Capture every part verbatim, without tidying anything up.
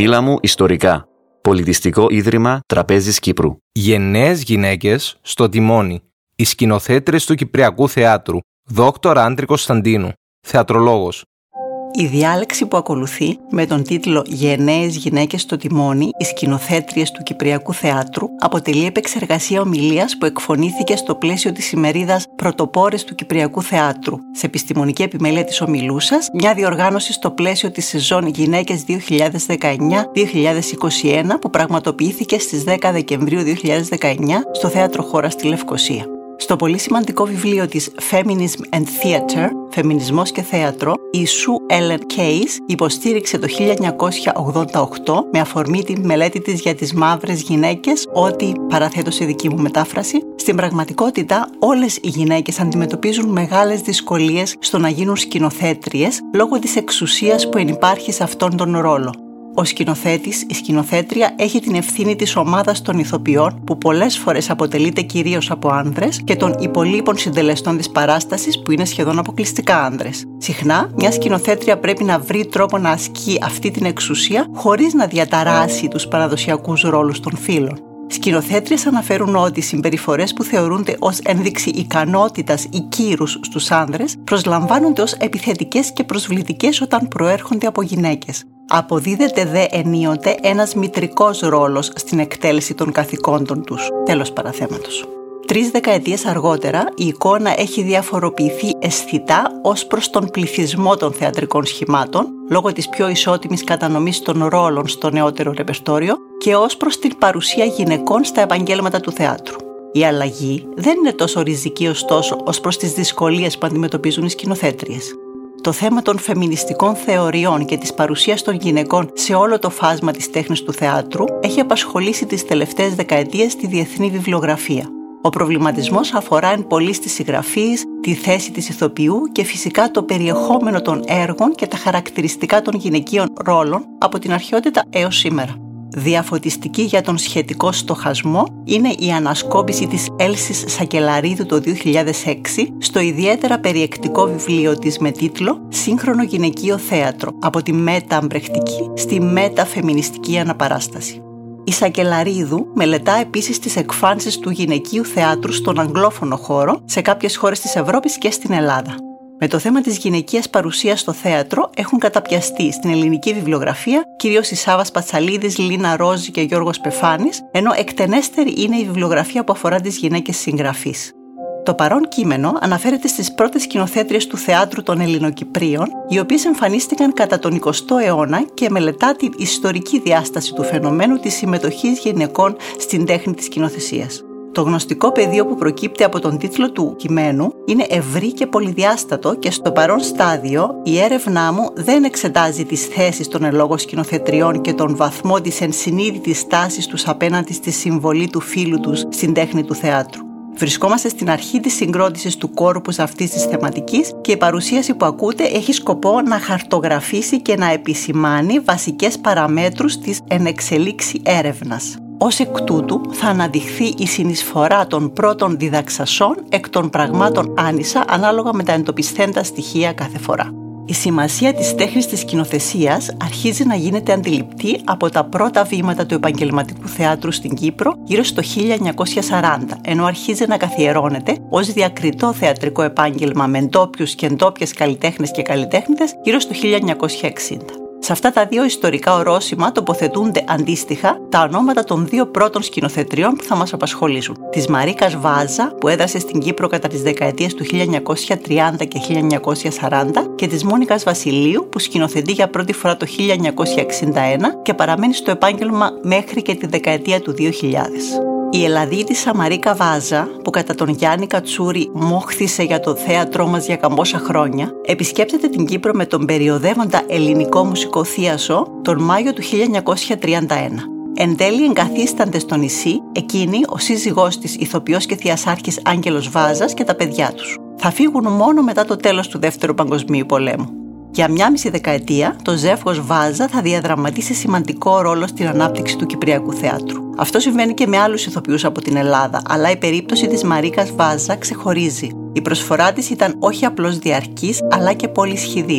Μίλα μου ιστορικά. Πολιτιστικό Ίδρυμα Τραπέζης Κύπρου. Γενναίες γυναίκες στο τιμόνι. Οι σκηνοθέτριες του Κυπριακού Θεάτρου. Δόκτωρα Άντρη Κωνσταντίνου. Θεατρολόγος. Η διάλεξη που ακολουθεί, με τον τίτλο «Γενναίες γυναίκες στο τιμόνι, οι σκηνοθέτριες του Κυπριακού Θεάτρου», αποτελεί επεξεργασία ομιλίας που εκφωνήθηκε στο πλαίσιο της ημερίδας «Πρωτοπόρες του Κυπριακού Θεάτρου», σε επιστημονική επιμέλεια της ομιλούσας, μια διοργάνωση στο πλαίσιο της σεζόν Γυναίκες δύο χιλιάδες δεκαεννιά δύο χιλιάδες είκοσι ένα που πραγματοποιήθηκε στις δέκα Δεκεμβρίου δύο χιλιάδες δεκαεννιά στο Θέατρο Χώρα στη Λευκοσία. Στο πολύ σημαντικό βιβλίο της Feminism and Theatre, Φεμινισμός και Θέατρο, η Sue Ellen Case υποστήριξε το χίλια εννιακόσια ογδόντα οκτώ, με αφορμή τη μελέτη της για τις μαύρες γυναίκες, ότι, παραθέτω σε δική μου μετάφραση, στην πραγματικότητα όλες οι γυναίκες αντιμετωπίζουν μεγάλες δυσκολίες στο να γίνουν σκηνοθέτριες λόγω της εξουσίας που ενυπάρχει σε αυτόν τον ρόλο. Ο σκηνοθέτης, η σκηνοθέτρια, έχει την ευθύνη της ομάδας των ηθοποιών, που πολλές φορές αποτελείται κυρίως από άνδρες, και των υπολείπων συντελεστών της παράστασης, που είναι σχεδόν αποκλειστικά άνδρες. Συχνά, μια σκηνοθέτρια πρέπει να βρει τρόπο να ασκεί αυτή την εξουσία χωρίς να διαταράσει τους παραδοσιακούς ρόλους των φύλων. Σκηνοθέτριες αναφέρουν ότι οι συμπεριφορές που θεωρούνται ως ένδειξη ικανότητας ή κύρους στους άνδρες προσλαμβάνονται ως επιθετικές και προσβλητικές όταν προέρχονται από γυναίκες. Αποδίδεται δε ενίοτε ένας μητρικός ρόλος στην εκτέλεση των καθηκόντων τους. Τέλος παραθέματος. Τρεις δεκαετίες αργότερα, η εικόνα έχει διαφοροποιηθεί αισθητά ως προς τον πληθυσμό των θεατρικών σχημάτων, λόγω της πιο ισότιμης κατανομής των ρόλων στο νεότερο ρεπερτόριο και ως προς την παρουσία γυναικών στα επαγγέλματα του θεάτρου. Η αλλαγή δεν είναι τόσο ριζική ωστόσο ως προς τις δυσκολίες που αντιμετωπίζουν οι σκηνοθέτριες. Το θέμα των φεμινιστικών θεωριών και της παρουσίας των γυναικών σε όλο το φάσμα της τέχνης του θεάτρου έχει απασχολήσει τις τελευταίες δεκαετίες τη διεθνή βιβλιογραφία. Ο προβληματισμός αφορά εν πολύ στις συγγραφείς, τη θέση της ηθοποιού και φυσικά το περιεχόμενο των έργων και τα χαρακτηριστικά των γυναικείων ρόλων από την αρχαιότητα έως σήμερα. Διαφωτιστική για τον σχετικό στοχασμό είναι η ανασκόπηση της Έλσης Σακελαρίδου το δύο χιλιάδες έξι στο ιδιαίτερα περιεκτικό βιβλίο της με τίτλο «Σύγχρονο γυναικείο θέατρο, από τη μετα-αμπρεχτική στη μετα-φεμινιστική αναπαράσταση». Η Σακελαρίδου μελετά επίσης τις εκφάνσεις του γυναικείου θεάτρου στον αγγλόφωνο χώρο σε κάποιες χώρες της Ευρώπης και στην Ελλάδα. Με το θέμα της γυναικείας παρουσίας στο θέατρο έχουν καταπιαστεί στην ελληνική βιβλιογραφία κυρίως η Σάβα Πατσαλίδης, Λίνα Ρόζη και Γιώργος Πεφάνης, ενώ εκτενέστερη είναι η βιβλιογραφία που αφορά τις γυναίκες συγγραφείς. Το παρόν κείμενο αναφέρεται στις πρώτες σκηνοθέτριες του θεάτρου των Ελληνοκυπρίων, οι οποίες εμφανίστηκαν κατά τον εικοστό αιώνα και μελετά την ιστορική διάσταση του φαινομένου της συμμετοχής γυναικών στην τέχνη της σκηνοθεσίας. Το γνωστικό πεδίο που προκύπτει από τον τίτλο του κειμένου είναι ευρύ και πολυδιάστατο και στο παρόν στάδιο η έρευνά μου δεν εξετάζει τις θέσεις των εν λόγω σκηνοθετριών και τον βαθμό της ενσυνείδητης στάσης τους απέναντι στη συμβολή του φύλου τους στην τέχνη του θεάτρου. Βρισκόμαστε στην αρχή της συγκρότησης του κόρπους αυτής της θεματικής και η παρουσίαση που ακούτε έχει σκοπό να χαρτογραφήσει και να επισημάνει βασικές παραμέτρους της ενεξελίξη έρευνας. Ως εκ τούτου θα αναδειχθεί η συνεισφορά των πρώτων διδαξασών εκ των πραγμάτων άνισα ανάλογα με τα εντοπισθέντα στοιχεία κάθε φορά. Η σημασία της τέχνης της σκηνοθεσίας αρχίζει να γίνεται αντιληπτή από τα πρώτα βήματα του επαγγελματικού θεάτρου στην Κύπρο γύρω στο χίλια εννιακόσια σαράντα, ενώ αρχίζει να καθιερώνεται ως διακριτό θεατρικό επάγγελμα με ντόπιους και ντόπιες καλλιτέχνες και καλλιτέχνηδες γύρω στο χίλια εννιακόσια εξήντα. Σε αυτά τα δύο ιστορικά ορόσημα τοποθετούνται αντίστοιχα τα ονόματα των δύο πρώτων σκηνοθετριών που θα μας απασχολήσουν. Της Μαρίκας Βάζα, που έδρασε στην Κύπρο κατά τις δεκαετίες του χίλια εννιακόσια τριάντα και χίλια εννιακόσια σαράντα, και της Μόνικας Βασιλείου, που σκηνοθετεί για πρώτη φορά το χίλια εννιακόσια εξήντα ένα και παραμένει στο επάγγελμα μέχρι και τη δεκαετία του δύο χιλιάδες. Η Ελλαδίτισσα Μαρίκα Βάζα, που κατά τον Γιάννη Κατσούρη μόχθησε για το θέατρό μας για καμπόσα χρόνια, επισκέπτεται την Κύπρο με τον περιοδεύοντα ελληνικό μουσικό θίασο τον Μάιο του χίλια εννιακόσια τριάντα ένα. Εν τέλει εγκαθίστανται στο νησί εκείνη, ο σύζυγός της, ηθοποιός και θειασάρχης Άγγελος Βάζας, και τα παιδιά τους. Θα φύγουν μόνο μετά το τέλος του Δεύτερου Παγκοσμίου Πολέμου. Για μια μισή δεκαετία, το ζεύγος Βάζα θα διαδραματίσει σημαντικό ρόλο στην ανάπτυξη του Κυπριακού θεάτρου. Αυτό συμβαίνει και με άλλους ηθοποιούς από την Ελλάδα, αλλά η περίπτωση της Μαρίκας Βάζα ξεχωρίζει. Η προσφορά της ήταν όχι απλώς διαρκής, αλλά και πολυσχηδής.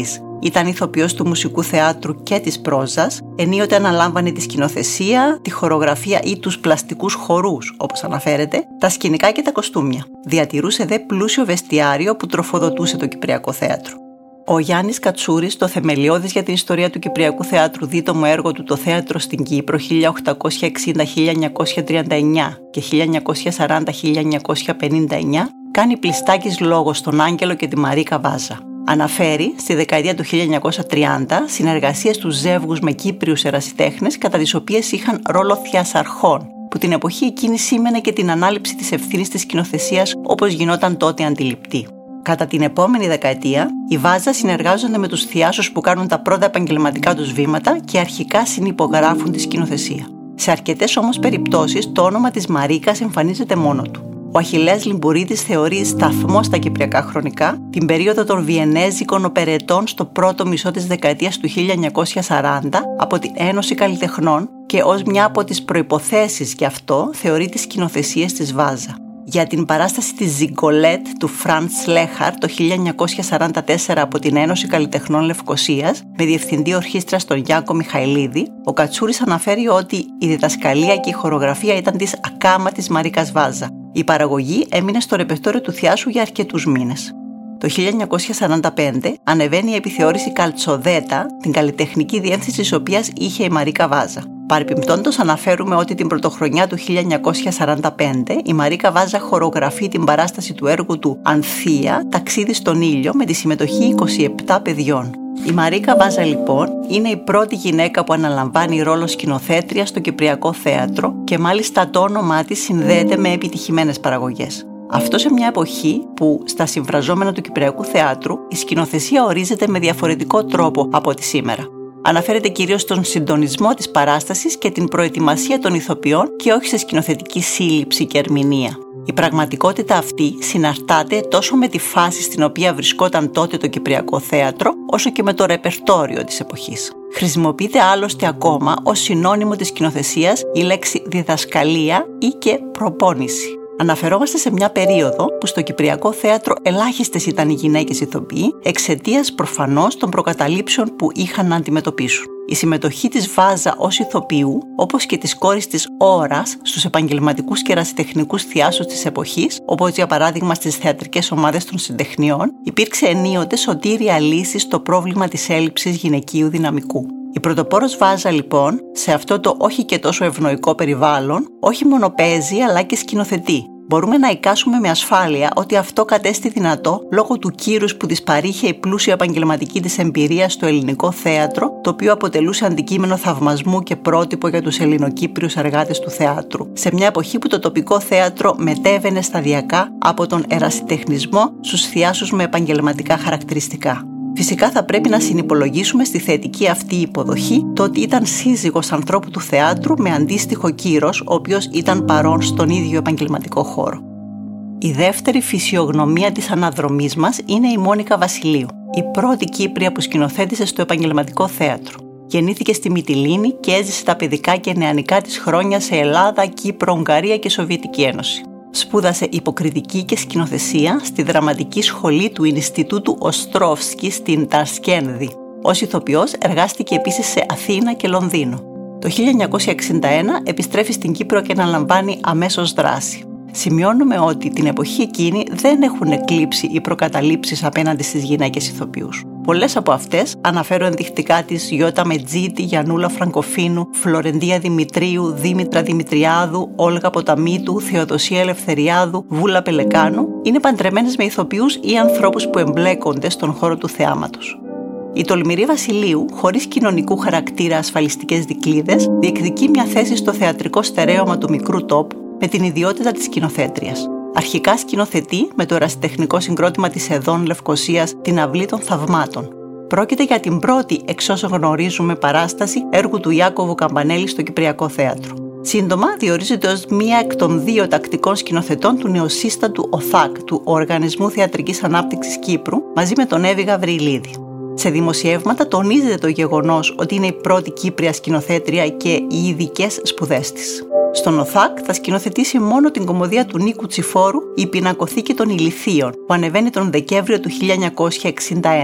ήταν ηθοποιός του μουσικού θεάτρου και της πρόζας, ενίοτε αναλάμβανε τη σκηνοθεσία, τη χορογραφία ή τους πλαστικούς χορούς, όπως αναφέρεται, τα σκηνικά και τα κοστούμια. Διατηρούσε δε πλούσιο βεστιάριο που τροφοδοτούσε το Κυπριακό Θέατρο. Ο Γιάννης Κατσούρης, το θεμελιώδης για την ιστορία του Κυπριακού Θεάτρου δίτομο έργο του «Το Θέατρο στην Κύπρο χίλια οκτακόσια εξήντα με χίλια εννιακόσια τριάντα εννιά» και χίλια εννιακόσια σαράντα με χίλια εννιακόσια πενήντα εννιά, κάνει πλιστάκης λόγο στον Άγγελο και τη Μαρίκα Βάζα. Αναφέρει στη δεκαετία του χίλια εννιακόσια τριάντα συνεργασίες του ζεύγους με Κύπριους ερασιτέχνες, κατά τις οποίες είχαν ρόλο θειασαρχών, που την εποχή εκείνη σήμαινε και την ανάληψη της ευθύνης της σκηνοθεσίας όπως γινόταν τότε αντιληπτή. Κατά την επόμενη δεκαετία, οι Βάζα συνεργάζονται με τους θειάσους που κάνουν τα πρώτα επαγγελματικά τους βήματα και αρχικά συνυπογράφουν τη σκηνοθεσία. Σε αρκετές όμως περιπτώσεις, το όνομα της Μαρίκας εμφανίζεται μόνο του. Ο Αχιλλέας Λιμπουρίτης θεωρεί σταθμό στα κυπριακά χρονικά την περίοδο των βιενέζικων οπερετών στο πρώτο μισό της δεκαετίας του χίλια εννιακόσια σαράντα από την Ένωση Καλλιτεχνών και ως μια από τις προϋποθέσεις γι' αυτό θεωρεί τις σκηνοθεσίες της Βάζα. Για την παράσταση της Ζιγκολέτ του Φραντς Λέχαρ το χίλια εννιακόσια σαράντα τέσσερα από την Ένωση Καλλιτεχνών Λευκωσίας με διευθυντή ορχήστρας τον Γιάκο Μιχαηλίδη, ο Κατσούρης αναφέρει ότι η διδασκαλία και η χορογραφία ήταν της ακάματης Μαρίκας Βάζα. Η παραγωγή έμεινε στο ρεπερτόριο του Θιάσου για αρκετούς μήνες. Το χίλια εννιακόσια σαράντα πέντε ανεβαίνει η επιθεώρηση Καλτσοδέτα, την καλλιτεχνική διεύθυνση της οποίας είχε η Μαρίκα Βάζα. Παρεπιπτόντως αναφέρουμε ότι την πρωτοχρονιά του χίλια εννιακόσια σαράντα πέντε η Μαρίκα Βάζα χορογραφεί την παράσταση του έργου του «Ανθία, ταξίδι στον ήλιο» με τη συμμετοχή είκοσι επτά παιδιών. Η Μαρίκα Βάζα λοιπόν είναι η πρώτη γυναίκα που αναλαμβάνει ρόλο σκηνοθέτρια στο Κυπριακό Θέατρο και μάλιστα το όνομά της συνδέεται με επιτυχημένες παραγωγές. Αυτό σε μια εποχή που στα συμφραζόμενα του Κυπριακού Θεάτρου η σκηνοθεσία ορίζεται με διαφορετικό τρόπο από ό,τι σήμερα. Αναφέρεται κυρίως στον συντονισμό της παράστασης και την προετοιμασία των ηθοποιών και όχι σε σκηνοθετική σύλληψη και ερμηνεία. Η πραγματικότητα αυτή συναρτάται τόσο με τη φάση στην οποία βρισκόταν τότε το Κυπριακό Θέατρο, όσο και με το ρεπερτόριο της εποχής. Χρησιμοποιείται άλλωστε ακόμα ως συνώνυμο της σκηνοθεσίας η λέξη διδασκαλία ή και προπόνηση. Αναφερόμαστε σε μια περίοδο που στο Κυπριακό Θέατρο ελάχιστες ήταν οι γυναίκες ηθοποιοί, εξαιτίας προφανώς των προκαταλήψεων που είχαν να αντιμετωπίσουν. Η συμμετοχή της Βάζα ως ηθοποιού, όπως και της κόρης της Ώρας, στους επαγγελματικούς και ερασιτεχνικούς θειάσους της εποχής, όπως για παράδειγμα στις θεατρικές ομάδες των συντεχνιών, υπήρξε ενίοτε σωτήρια λύση στο πρόβλημα της έλλειψης γυναικείου δυναμικού. Η πρωτοπόρος Βάζα λοιπόν, σε αυτό το όχι και τόσο ευνοϊκό περιβάλλον, όχι μόνο παίζει αλλά και σκηνοθετεί. Μπορούμε να εικάσουμε με ασφάλεια ότι αυτό κατέστη δυνατό λόγω του κύρους που της παρήχε η πλούσια επαγγελματική της εμπειρία στο ελληνικό θέατρο, το οποίο αποτελούσε αντικείμενο θαυμασμού και πρότυπο για τους Ελληνοκύπριους εργάτες του θεάτρου, σε μια εποχή που το τοπικό θέατρο μετέβαινε σταδιακά από τον ερασιτεχνισμό στους θειάσους με επαγγελματικά χαρακτηριστικά. Φυσικά θα πρέπει να συνυπολογίσουμε στη θετική αυτή υποδοχή το ότι ήταν σύζυγος ανθρώπου του θεάτρου με αντίστοιχο κύρος, ο οποίος ήταν παρόν στον ίδιο επαγγελματικό χώρο. Η δεύτερη φυσιογνωμία της αναδρομής μας είναι η Μόνικα Βασιλείου, η πρώτη Κύπρια που σκηνοθέτησε στο επαγγελματικό θέατρο. Γεννήθηκε στη Μυτιλήνη και έζησε τα παιδικά και νεανικά της χρόνια σε Ελλάδα, Κύπρο, Ουγγαρία και Σοβιετική Ένωση. Σπούδασε υποκριτική και σκηνοθεσία στη δραματική σχολή του Ινστιτούτου Οστρόφσκι στην Τασκένδη. Ως ηθοποιός εργάστηκε επίσης σε Αθήνα και Λονδίνο. Το χίλια εννιακόσια εξήντα ένα επιστρέφει στην Κύπρο και αναλαμβάνει αμέσως δράση. Σημειώνουμε ότι την εποχή εκείνη δεν έχουν εκλείψει οι προκαταλήψεις απέναντι στις γυναίκες ηθοποιούς. Πολλές από αυτές αναφέρω ενδεικτικά τις Γιώτα Μετζίτη, Γιαννούλα Φραγκοφίνου, Φλωρεντία Δημητρίου, Δήμητρα Δημητριάδου, Όλγα Ποταμίτου, Θεοδοσία Ελευθεριάδου, Βούλα Πελεκάνου, είναι παντρεμένες με ηθοποιούς ή ανθρώπους που εμπλέκονται στον χώρο του θεάματος. Η τολμηρή Βασιλείου, χωρίς κοινωνικού χαρακτήρα ασφαλιστικές δικλείδες, διεκδικεί μια θέση στο θεατρικό στερέωμα του μικρού τόπου με την ιδιότητα της σκηνοθέτριας. Αρχικά σκηνοθετεί με το ερασιτεχνικό συγκρότημα της Εδών Λευκωσίας την Αυλή των Θαυμάτων. Πρόκειται για την πρώτη, εξ όσων γνωρίζουμε, παράσταση έργου του Ιάκωβου Καμπανέλη στο Κυπριακό Θέατρο. Σύντομα διορίζεται ως μία εκ των δύο τακτικών σκηνοθετών του νεοσύστατου ΟΘΑΚ, του Οργανισμού Θεατρικής Ανάπτυξης Κύπρου, μαζί με τον Εύη Γαβριλίδη. Σε δημοσιεύματα τονίζεται το γεγονός ότι είναι η πρώτη Κύπρια σκηνοθέτρια και οι ειδικές σπουδές της. Στον ΟΘΑΚ θα σκηνοθετήσει μόνο την κομμωδία του Νίκου Τσιφόρου «Η πινακοθήκη των Ηλιθείων», που ανεβαίνει τον Δεκέμβριο του χίλια εννιακόσια εξήντα ένα.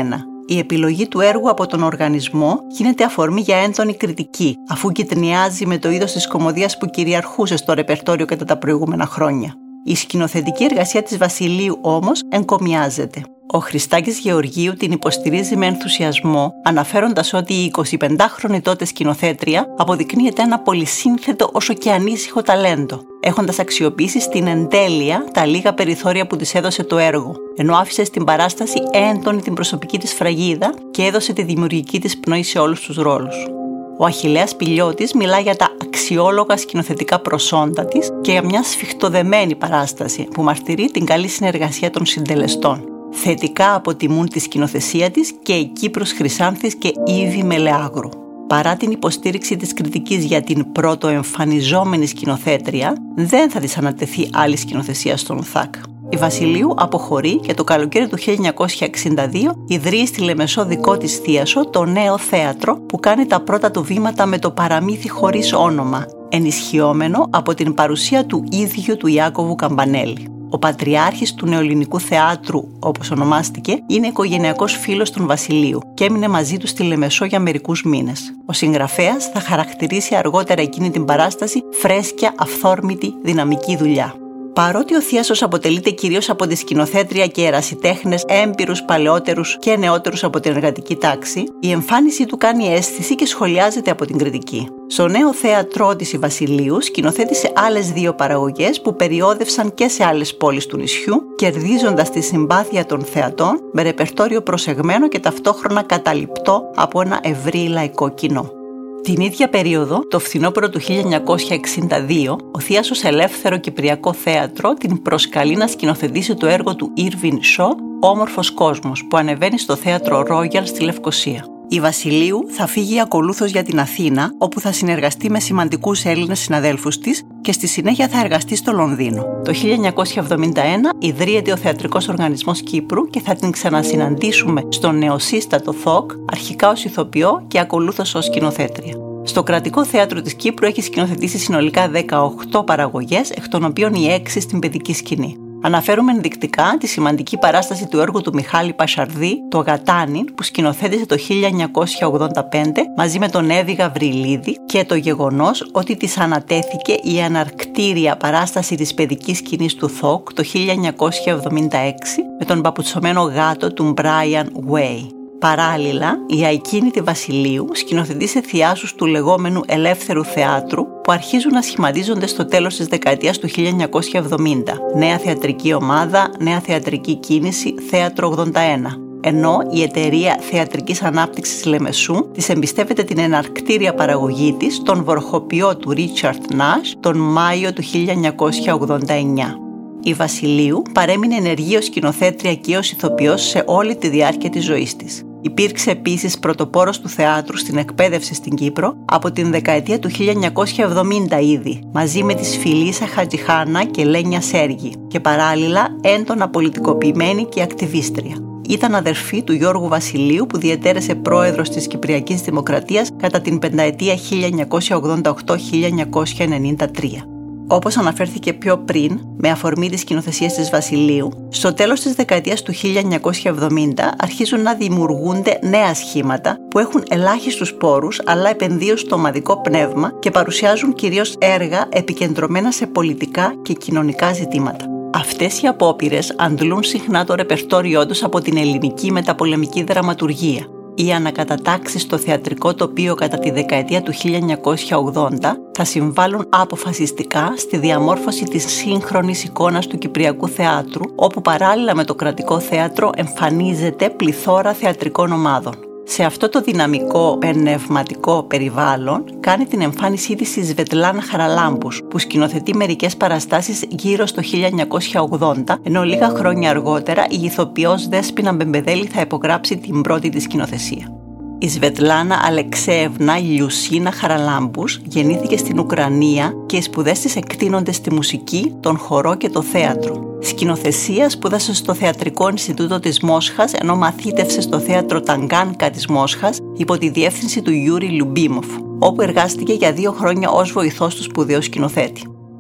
Η επιλογή του έργου από τον οργανισμό γίνεται αφορμή για έντονη κριτική, αφού γειτονιάζει με το είδος της κωμωδίας που κυριαρχούσε στο ρεπερτόριο κατά τα προηγούμενα χρόνια. Η σκηνοθετική εργασία της Βασιλείου όμως εγκομιάζεται. Ο Χριστάκης Γεωργίου την υποστηρίζει με ενθουσιασμό, αναφέροντας ότι η εικοσιπεντάχρονη τότε σκηνοθέτρια αποδεικνύεται ένα πολυσύνθετο όσο και ανήσυχο ταλέντο, έχοντας αξιοποιήσει στην εντέλεια τα λίγα περιθώρια που της έδωσε το έργο, ενώ άφησε στην παράσταση έντονη την προσωπική της φραγίδα και έδωσε τη δημιουργική της πνοή σε όλους τους ρόλους. Ο Αχιλλέας Πηλιώτης μιλά για τα αξιόλογα σκηνοθετικά προσόντα της και για μια σφιχτοδεμένη παράσταση που μαρτυρεί την καλή συνεργασία των συντελεστών. Θετικά αποτιμούν τη σκηνοθεσία της και η Κύπρος Χρυσάνθης και Ήβη Μελεάγρου. Παρά την υποστήριξη της κριτικής για την πρωτοεμφανιζόμενη σκηνοθέτρια, δεν θα της ανατεθεί άλλη σκηνοθεσία στον ΘΑΚ. Η Βασιλείου αποχωρεί και το καλοκαίρι του χίλια εννιακόσια εξήντα δύο ιδρύει στη Λεμεσό δικό της θίασο το Νέο Θέατρο που κάνει τα πρώτα του βήματα με το παραμύθι χωρίς όνομα, ενισχυόμενο από την παρουσία του ίδιου του Ιάκωβου Καμπανέλη. Ο πατριάρχης του νεοελληνικού θεάτρου, όπως ονομάστηκε, είναι οικογενειακός φίλος των Βασιλείου και έμεινε μαζί του στη Λεμεσό για μερικούς μήνες. Ο συγγραφέας θα χαρακτηρίσει αργότερα εκείνη την παράσταση φρέσκια, αυθόρμητη, δυναμική δουλειά. Παρότι ο θίασος αποτελείται κυρίως από τη σκηνοθέτρια και ερασιτέχνες έμπειρους, παλαιότερους και νεότερους από την εργατική τάξη, η εμφάνισή του κάνει αίσθηση και σχολιάζεται από την κριτική. Στο Νέο Θέατρό της η Βασιλείου σκηνοθέτησε άλλες δύο παραγωγές που περιόδευσαν και σε άλλες πόλεις του νησιού, κερδίζοντας τη συμπάθεια των θεατών με ρεπερτόριο προσεγμένο και ταυτόχρονα καταληπτό από ένα ευρύ λαϊκό κοινό. Την ίδια περίοδο, το φθινόπωρο του χίλια εννιακόσια εξήντα δύο, ο θίασος Ελεύθερο Κυπριακό Θέατρο την προσκαλεί να σκηνοθετήσει το έργο του Irving Shaw, «Όμορφος κόσμος», που ανεβαίνει στο θέατρο Royal στη Λευκοσία. Η Βασιλείου θα φύγει ακολούθως για την Αθήνα, όπου θα συνεργαστεί με σημαντικούς Έλληνες συναδέλφους της και στη συνέχεια θα εργαστεί στο Λονδίνο. Το χίλια εννιακόσια εβδομήντα ένα ιδρύεται ο Θεατρικός Οργανισμός Κύπρου και θα την ξανασυναντήσουμε στο νεοσύστατο ΘΟΚ, αρχικά ως ηθοποιό και ακολούθως ως σκηνοθέτρια. Στο Κρατικό Θέατρο της Κύπρου έχει σκηνοθετήσει συνολικά δεκαοκτώ παραγωγές, εκ των οποίων οι έξι στην παιδική σκηνή. Αναφέρουμε ενδεικτικά τη σημαντική παράσταση του έργου του Μιχάλη Πασαρδί, το Γατάνιν, που σκηνοθέτησε το χίλια εννιακόσια ογδόντα πέντε μαζί με τον Εύη Γαβριλίδη, και το γεγονός ότι της ανατέθηκε η αναρκτήρια παράσταση της παιδικής σκηνής του ΘΟΚ το χίλια εννιακόσια εβδομήντα έξι με τον παπουτσωμένο γάτο του Μπράιαν Way. Παράλληλα, η ακίνητη Βασιλείου σκηνοθετεί σε θιάσους του λεγόμενου ελεύθερου θεάτρου που αρχίζουν να σχηματίζονται στο τέλος της δεκαετίας του χίλια εννιακόσια εβδομήντα. Νέα θεατρική ομάδα, νέα θεατρική κίνηση, Θέατρο ογδόντα ένα. Ενώ η εταιρεία θεατρικής ανάπτυξης Λεμεσού της εμπιστεύεται την εναρκτήρια παραγωγή της, τον βορχοποιό του Ρίτσαρντ Νάσ, τον Μάιο του χίλια εννιακόσια ογδόντα εννιά. Η Βασιλείου παρέμεινε ενεργή ως σκηνοθέτρια και ως ηθοποιός σε όλη τη διάρκεια της ζωής της. Υπήρξε επίσης πρωτοπόρος του θεάτρου στην εκπαίδευση στην Κύπρο από την δεκαετία του χίλια εννιακόσια εβδομήντα ήδη, μαζί με τις Φιλίσσα Χατζιχάνα και Λένια Σέργη, και παράλληλα έντονα πολιτικοποιημένη και ακτιβίστρια. Ήταν αδερφή του Γιώργου Βασιλείου, που διετέλεσε πρόεδρος της Κυπριακής Δημοκρατίας κατά την πενταετία χίλια εννιακόσια ογδόντα οκτώ με χίλια εννιακόσια ενενήντα τρία. Όπως αναφέρθηκε πιο πριν, με αφορμή τις σκηνοθεσίες της Βασιλείου, στο τέλος της δεκαετίας του χίλια εννιακόσια εβδομήντα αρχίζουν να δημιουργούνται νέα σχήματα που έχουν ελάχιστους πόρους αλλά επενδύουν στο ομαδικό πνεύμα και παρουσιάζουν κυρίως έργα επικεντρωμένα σε πολιτικά και κοινωνικά ζητήματα. Αυτές οι απόπειρες αντλούν συχνά το ρεπερτόριό τους από την ελληνική μεταπολεμική δραματουργία. Οι ανακατατάξεις στο θεατρικό τοπίο κατά τη δεκαετία του χίλια εννιακόσια ογδόντα θα συμβάλλουν αποφασιστικά στη διαμόρφωση της σύγχρονης εικόνας του Κυπριακού θεάτρου, όπου παράλληλα με το Κρατικό Θέατρο εμφανίζεται πληθώρα θεατρικών ομάδων. Σε αυτό το δυναμικό πνευματικό περιβάλλον κάνει την εμφάνισή της η Σβετλάνα Χαραλάμπους, που σκηνοθετεί μερικές παραστάσεις γύρω στο χίλια εννιακόσια ογδόντα, ενώ λίγα χρόνια αργότερα η ηθοποιός Δέσποινα Μπεμπεδέλη θα υπογράψει την πρώτη της σκηνοθεσία. Η Σβετλάνα Αλεξέευνα Λιουσίνα Χαραλάμπους γεννήθηκε στην Ουκρανία και οι σπουδές της εκτείνονται στη μουσική, τον χορό και το θέατρο. Σκηνοθεσία σπούδασε στο Θεατρικό Ινστιτούτο της Μόσχας, ενώ μαθήτευσε στο θέατρο Ταγκάνκα της Μόσχας υπό τη διεύθυνση του Γιούρι Λουμπίμοφ, όπου εργάστηκε για δύο χρόνια ως βοηθός του σπουδαίου σκηνοθέτη.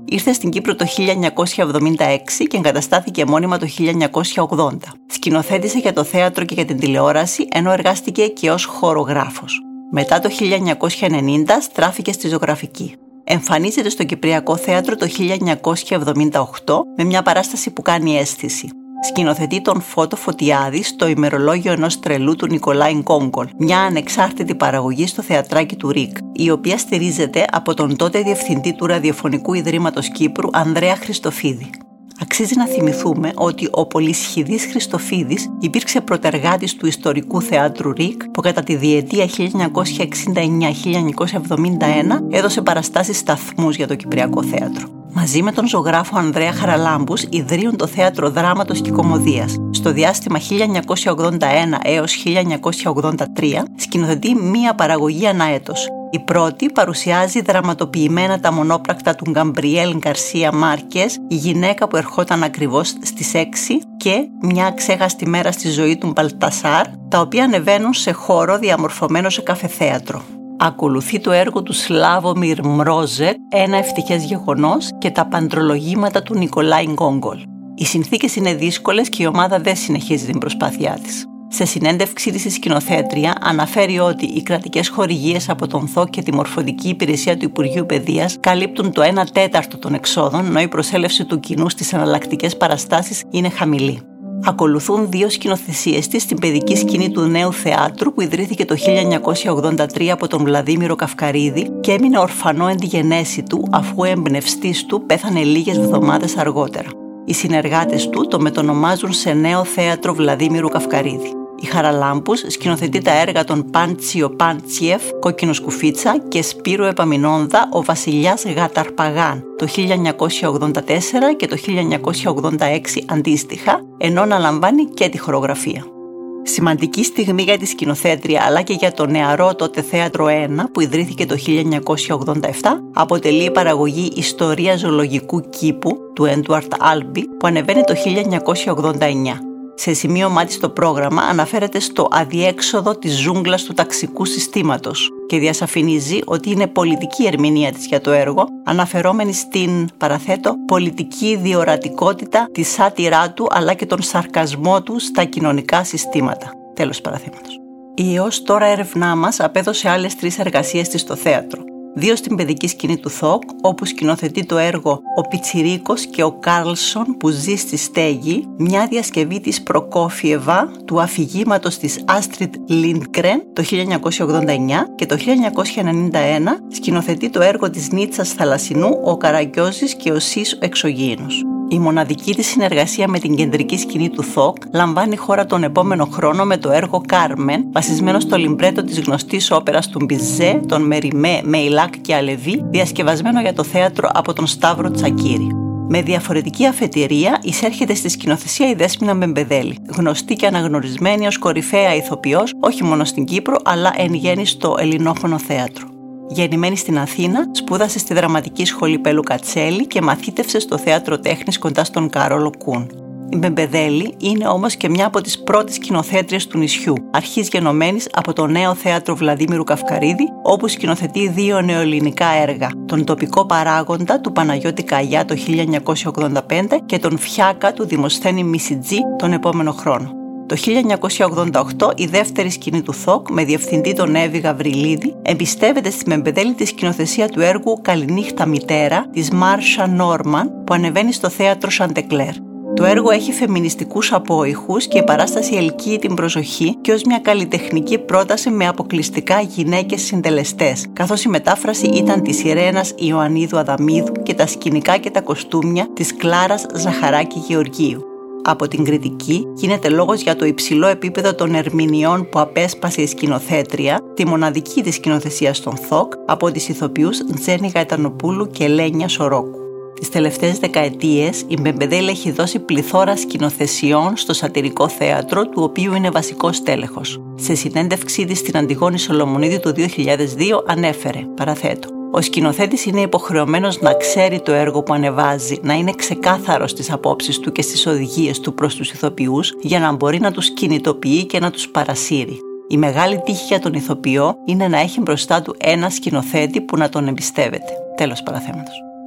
Ήρθε στην Κύπρο το χίλια εννιακόσια εβδομήντα έξι και εγκαταστάθηκε μόνιμα το χίλια εννιακόσια ογδόντα. Σκηνοθέτησε για το θέατρο και για την τηλεόραση, ενώ εργάστηκε και ως χορογράφος. Μετά το χίλια εννιακόσια ενενήντα στράφηκε στη ζωγραφική. Εμφανίζεται στο Κυπριακό Θέατρο το χίλια εννιακόσια εβδομήντα οκτώ με μια παράσταση που κάνει αίσθηση. Σκηνοθετεί τον Φώτο Φωτιάδη στο ημερολόγιο ενός τρελού του Νικολάη Γκόγκολ, μια ανεξάρτητη παραγωγή στο θεατράκι του ΡΙΚ, η οποία στηρίζεται από τον τότε διευθυντή του Ραδιοφωνικού Ιδρύματος Κύπρου, Ανδρέα Χριστοφίδη. Αξίζει να θυμηθούμε ότι ο πολυσχηδής Χριστοφίδης υπήρξε πρωτεργάτης του ιστορικού θεάτρου ΡΙΚ, που κατά τη διετία χίλια εννιακόσια εξήντα εννέα με χίλια εννιακόσια εβδομήντα ένα έδωσε παραστάσεις σταθμούς για το Κυπριακό Θέατρο. Μαζί με τον ζωγράφο Ανδρέα Χαραλάμπους ιδρύουν το Θέατρο Δράματος και Κωμωδίας. Στο διάστημα χίλια εννιακόσια ογδόντα ένα έως χίλια εννιακόσια ογδόντα τρία σκηνοθετεί μία παραγωγή ανά έτος. Η πρώτη παρουσιάζει δραματοποιημένα τα μονόπρακτα του Γκαμπριέλ Γκαρσία Μάρκες, η γυναίκα που ερχόταν ακριβώς στις έξι, και μια ξέχαστη μέρα στη ζωή του Μπαλτασάρ, τα οποία ανεβαίνουν σε χώρο διαμορφωμένο σε κάθε θέατρο. Ακολουθεί το έργο του Σλάβομιρ Μρόζεκ, ένα ευτυχές γεγονός, και τα παντρολογήματα του Νικολάη Γκόγκολ. Οι συνθήκες είναι δύσκολες και η ομάδα δεν συνεχίζει την προσπάθειά της. Σε συνέντευξή της η σκηνοθέτρια αναφέρει ότι οι κρατικές χορηγίες από τον ΘΟΚ και τη Μορφωτική Υπηρεσία του Υπουργείου Παιδείας καλύπτουν το ένα τέταρτο των εξόδων, ενώ η προσέλευση του κοινού στις εναλλακτικές παραστάσεις είναι χαμηλή. Ακολουθούν δύο σκηνοθεσίες της στην παιδική σκηνή του Νέου Θεάτρου, που ιδρύθηκε το χίλια εννιακόσια ογδόντα τρία από τον Βλαδίμηρο Καυκαρίδη και έμεινε ορφανό εν τη γενέση του, αφού ο εμπνευστής του πέθανε λίγες εβδομάδες αργότερα. Οι συνεργάτες του το μετονομάζουν σε Νέο Θέατρο Βλαδίμηρου Καυκαρίδη. Η Χαραλάμπους σκηνοθετεί τα έργα των Πάντσιο Πάντσιεφ, Κόκκινο Σκουφίτσα, και Σπύρου Επαμινόνδα, Ο Βασιλιάς Γαταρπαγάν, το χίλια εννιακόσια ογδόντα τέσσερα και το χίλια εννιακόσια ογδόντα έξι αντίστοιχα, ενώ αναλαμβάνει και τη χορογραφία. Σημαντική στιγμή για τη σκηνοθέτρια αλλά και για το νεαρό τότε Θέατρο ένα, που ιδρύθηκε το χίλια εννιακόσια ογδόντα επτά, αποτελεί η παραγωγή Ιστορία Ζωολογικού Κήπου του Έντουαρτ Άλμπι, που ανεβαίνει το χίλια εννιακόσια ογδόντα εννέα. Σε σημείωμά της στο πρόγραμμα αναφέρεται στο αδιέξοδο της ζούγκλας του ταξικού συστήματος και διασαφηνίζει ότι είναι πολιτική ερμηνεία της για το έργο, αναφερόμενη στην, παραθέτω, πολιτική διορατικότητα, τη σάτυρά του αλλά και τον σαρκασμό του στα κοινωνικά συστήματα. Τέλος παραθέματος. Η έως τώρα έρευνά μας απέδωσε άλλες τρεις εργασίες της στο θέατρο. Δύο στην παιδική σκηνή του ΘΟΚ, όπου σκηνοθετεί το έργο «Ο Πιτσιρίκος και ο Κάρλσον που ζει στη στέγη», μια διασκευή της Προκόφιεβα του αφηγήματος της Άστριτ Λίντγκρεν το χίλια εννιακόσια ογδόντα εννέα, και το χίλια εννιακόσια ενενήντα ένα σκηνοθετεί το έργο της Νίτσας Θαλασσινού «Ο Καραγκιόζης και ο Σεις ο Εξωγήινος». Η μοναδική της συνεργασία με την κεντρική σκηνή του ΘΟΚ λαμβάνει χώρα τον επόμενο χρόνο με το έργο «Κάρμεν», βασισμένο στο λιμπρέτο της γνωστής όπερας του Μπιζέ, των Μεριμέ, Μεϊλάκ και Αλεβί, διασκευασμένο για το θέατρο από τον Σταύρο Τσακίρη. Με διαφορετική αφετηρία εισέρχεται στη σκηνοθεσία η Δέσποινα Μπεμπεδέλη, γνωστή και αναγνωρισμένη ως κορυφαία ηθοποιός όχι μόνο στην Κύπρο αλλά εν γέννη στο ελληνόφωνο θέατρο. Γεννημένη στην Αθήνα, σπούδασε στη Δραματική Σχολή Πέλου Κατσέλη και μαθήτευσε στο Θέατρο Τέχνης κοντά στον Καρόλο Κούν. Η Μπεμπεδέλη είναι όμως και μια από τις πρώτες σκηνοθέτριες του νησιού, αρχής γενομένης από το Νέο Θέατρο Βλαδίμηρου Καυκαρίδη, όπου σκηνοθετεί δύο νεοελληνικά έργα, τον τοπικό παράγοντα του Παναγιώτη Καγιά το χίλια εννιακόσια ογδόντα πέντε και τον Φιάκα του Δημοσθένη Μισιτζή τον επόμενο χρόνο. Το χίλια εννιακόσια ογδόντα οκτώ η δεύτερη σκηνή του ΘΟΚ, με διευθυντή τον Εύη Γαβριλίδη, εμπιστεύεται στη Μπεμπεδέλη τη σκηνοθεσία του έργου «Καληνύχτα μητέρα» της Μάρσα Νόρμαν, που ανεβαίνει στο θέατρο Σαντεκλέρ. Το έργο έχει φεμινιστικούς απόϊχους και η παράσταση ελκύει την προσοχή και ως μια καλλιτεχνική πρόταση με αποκλειστικά γυναίκες συντελεστές, καθώς η μετάφραση ήταν της Ιρένας Ιωαννίδου Αδαμίδου και τα σκηνικά και τα κοστούμια της Κλάρας Ζαχαράκη Γεωργίου. Από την κριτική γίνεται λόγος για το υψηλό επίπεδο των ερμηνειών που απέσπασε η σκηνοθέτρια, τη μοναδική της σκηνοθεσία στον ΘΟΚ, από τις ηθοποιούς Τζέννη Γαϊτανοπούλου και Λένια Σορόκου. Τις τελευταίες δεκαετίες η Μπεμπεδέλη έχει δώσει πληθώρα σκηνοθεσιών στο σατιρικό θέατρο, του οποίου είναι βασικός τέλεχος. Σε συνέντευξή της στην Αντιγόνη Σολομονίδη του δύο χιλιάδες δύο ανέφερε, παραθέτω: «Ο σκηνοθέτης είναι υποχρεωμένος να ξέρει το έργο που ανεβάζει, να είναι ξεκάθαρος στις απόψεις του και στις οδηγίες του προς τους ηθοποιούς, για να μπορεί να τους κινητοποιεί και να τους παρασύρει. Η μεγάλη τύχη για τον ηθοποιό είναι να έχει μπροστά του ένα σκηνοθέτη που να τον εμπιστεύεται». Τέλος παραθέματος.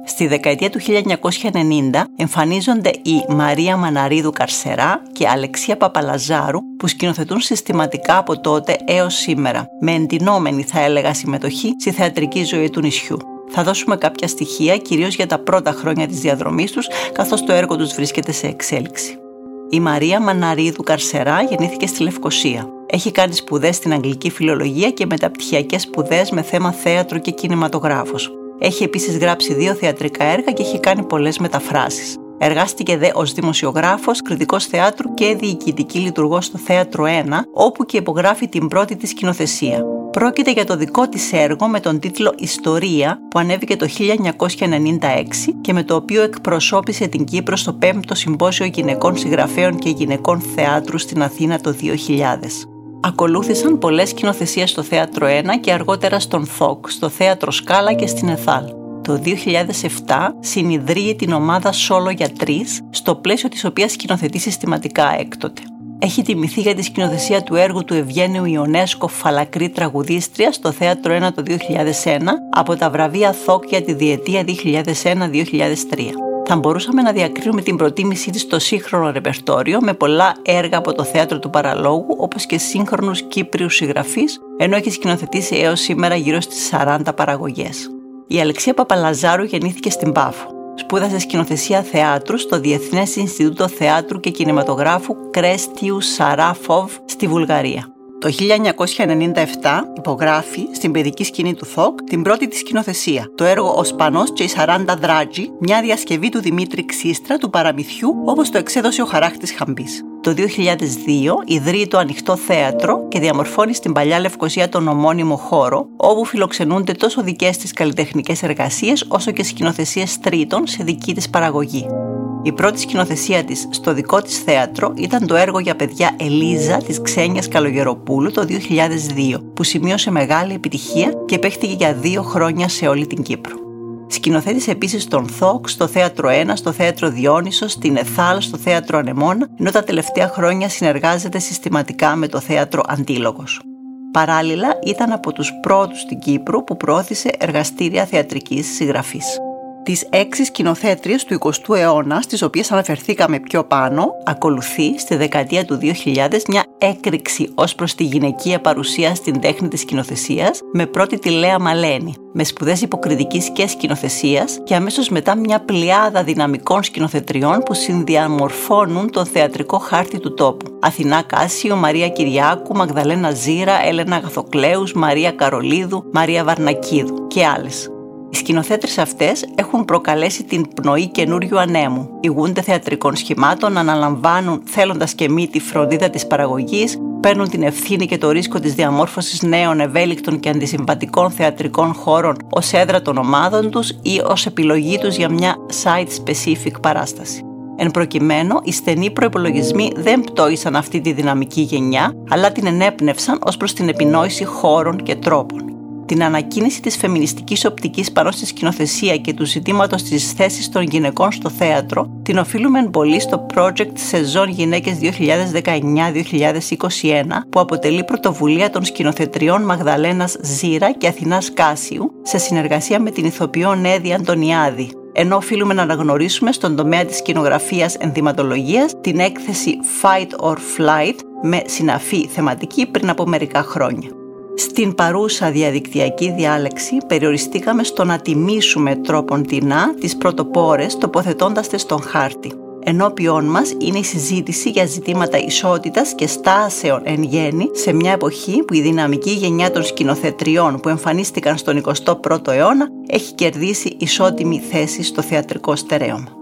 Στη δεκαετία του χίλια εννιακόσια ενενήντα εμφανίζονται η Μαρία Μαναρίδου Καρσερά και Αλεξία Παπαλαζάρου, που σκηνοθετούν συστηματικά από τότε έως σήμερα, με εντυνόμενη, θα έλεγα, συμμετοχή στη θεατρική ζωή του νησιού. Θα δώσουμε κάποια στοιχεία, κυρίως για τα πρώτα χρόνια της διαδρομής τους, καθώς το έργο τους βρίσκεται σε εξέλιξη. Η Μαρία Μαναρίδου Καρσερά γεννήθηκε στη Λευκοσία. Έχει κάνει σπουδές στην αγγλική φιλολογία και μεταπτυχιακές σπουδές με θέμα θέατρο και κινηματογράφος. Έχει επίσης γράψει δύο θεατρικά έργα και έχει κάνει πολλές μεταφράσεις. Εργάστηκε δε ως δημοσιογράφος, κριτικός θεάτρου και διοικητική λειτουργός στο Θέατρο ένα, όπου και υπογράφει την πρώτη της σκηνοθεσία. Πρόκειται για το δικό της έργο με τον τίτλο «Ιστορία», που ανέβηκε το χίλια εννιακόσια ενενήντα έξι και με το οποίο εκπροσώπησε την Κύπρο στο πέμπτο Συμπόσιο Γυναικών Συγγραφέων και Γυναικών Θεάτρου στην Αθήνα το δύο χιλιάδες. Ακολούθησαν πολλές σκηνοθεσίες στο Θέατρο ένα και αργότερα στον ΘΟΚ, στο Θέατρο Σκάλα και στην ΕΘΑΛ. Το δύο χιλιάδες επτά συνιδρύει την ομάδα Σόλο για τρεις, στο πλαίσιο της οποίας σκηνοθετεί συστηματικά έκτοτε. Έχει τιμηθεί για τη σκηνοθεσία του έργου του Ευγένιου Ιωνέσκο «Φαλακρή τραγουδίστρια» στο Θέατρο ένα το δύο χιλιάδες ένα από τα βραβεία ΘΟΚ για τη διετία δύο χιλιάδες ένα δύο χιλιάδες τρία. Θα μπορούσαμε να διακρίνουμε την προτίμησή της στο σύγχρονο ρεπερτόριο με πολλά έργα από το θέατρο του παραλόγου, όπως και σύγχρονους Κύπριους συγγραφείς, ενώ έχει σκηνοθετήσει έως σήμερα γύρω στις σαράντα παραγωγές. Η Αλεξία Παπαλαζάρου γεννήθηκε στην Πάφο. Σπούδασε σκηνοθεσία θεάτρου στο Διεθνές Ινστιτούτο Θεάτρου και Κινηματογράφου Κρέστιου Σαράφοβ στη Βουλγαρία. Το χίλια εννιακόσια ενενήντα επτά υπογράφει στην παιδική σκηνή του ΘΟΚ την πρώτη της σκηνοθεσία, το έργο «Ο Σπανός και οι σαράντα Δράτζοι», μια διασκευή του Δημήτρη Ξίστρα του παραμυθιού, όπως το εξέδωσε ο Χαράχτης Χαμπής. Το δύο χιλιάδες δύο ιδρύει το Ανοιχτό Θέατρο και διαμορφώνει στην Παλιά Λευκοσία τον ομώνυμο χώρο, όπου φιλοξενούνται τόσο δικές της καλλιτεχνικές εργασίες, όσο και σκηνοθεσίες τρίτων σε δική της παραγωγή. Η πρώτη σκηνοθεσία της στο δικό της θέατρο ήταν το έργο για παιδιά «Ελίζα» της Ξένιας Καλογεροπούλου το δύο χιλιάδες δύο, που σημείωσε μεγάλη επιτυχία και παίχτηκε για δύο χρόνια σε όλη την Κύπρο. Σκηνοθέτησε επίσης στον ΘΟΚ, στο Θέατρο ένα, στο Θέατρο Διόνυσος, στην ΕΘΑΛ, στο Θέατρο Ανεμόνα, ενώ τα τελευταία χρόνια συνεργάζεται συστηματικά με το Θέατρο Αντίλογος. Παράλληλα, ήταν από τους πρώτους στην Κύπρο που προώθησε εργαστήρια θεατρικής συγγραφής. Τις έξι σκηνοθέτριες του εικοστού αιώνα, στις οποίες αναφερθήκαμε πιο πάνω, ακολουθεί στη δεκαετία του δύο χιλιάδες μια έκρηξη ως προς τη γυναικεία παρουσία στην τέχνη της σκηνοθεσίας, με πρώτη τη Λέα Μαλένη, με σπουδές υποκριτικής και σκηνοθεσίας, και αμέσως μετά μια πλειάδα δυναμικών σκηνοθετριών που συνδιαμορφώνουν τον θεατρικό χάρτη του τόπου. Αθηνά Κάσιο, Μαρία Κυριάκου, Μαγδαλένα Ζήρα, Έλενα Αγαθοκλέους, Μαρία Καρολίδου, Μαρία Βαρνακίδου και άλλες. Οι σκηνοθέτριες αυτές έχουν προκαλέσει την πνοή καινούριου ανέμου. Ηγούνται θεατρικών σχημάτων, αναλαμβάνουν θέλοντας και μη τη φροντίδα της παραγωγής, παίρνουν την ευθύνη και το ρίσκο της διαμόρφωσης νέων, ευέλικτων και αντισυμβατικών θεατρικών χώρων ως έδρα των ομάδων τους ή ως επιλογή τους για μια site-specific παράσταση. Εν προκειμένου, οι στενοί προϋπολογισμοί δεν πτώησαν αυτή τη δυναμική γενιά, αλλά την ενέπνευσαν ως προς την επινόηση χώρων και τρόπων. Την ανακοίνηση της φεμινιστικής οπτικής πάνω στη σκηνοθεσία και του ζητήματος της θέσης των γυναικών στο θέατρο την οφείλουμε πολύ στο project Σεζόν Γυναίκες δύο χιλιάδες δεκαεννιά δύο χιλιάδες είκοσι ένα, που αποτελεί πρωτοβουλία των σκηνοθετριών Μαγδαλένας Ζήρα και Αθηνάς Κάσιου σε συνεργασία με την ηθοποιό Νέδη Αντωνιάδη, ενώ οφείλουμε να αναγνωρίσουμε στον τομέα της σκηνογραφίας ενδυματολογίας την έκθεση Fight or Flight με συναφή θεματική πριν από μερικά χρόνια. Στην παρούσα διαδικτυακή διάλεξη περιοριστήκαμε στο να τιμήσουμε τρόποντινά τις πρωτοπόρες τοποθετώντας τες στον χάρτη. Ενώπιόν μας είναι η συζήτηση για ζητήματα ισότητας και στάσεων εν γέννη σε μια εποχή που η δυναμική γενιά των σκηνοθετριών που εμφανίστηκαν στον εικοστό πρώτο αιώνα έχει κερδίσει ισότιμη θέση στο θεατρικό στερέωμα.